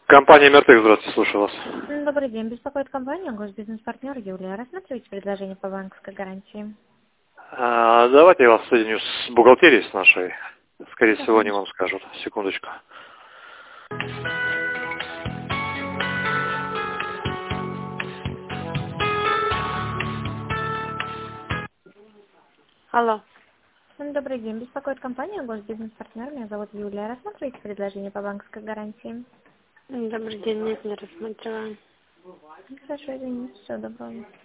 Компания Мертек, здравствуйте, слушаю вас. Добрый день. Беспокоит компания Госбизнес-партнер Юлия. Рассматриваете предложение по банковской гарантии? Давайте я вас соединю с бухгалтерией с нашей. Скорее Да, всего, они конечно. вам скажут. Секундочку. Алло. Добрый день. Беспокоит компания Госбизнес-партнер. Меня зовут Юлия. Рассматриваете предложение по банковской гарантии? Добрый день, нет, не рассматриваем. Хорошо, извините. Всего доброго.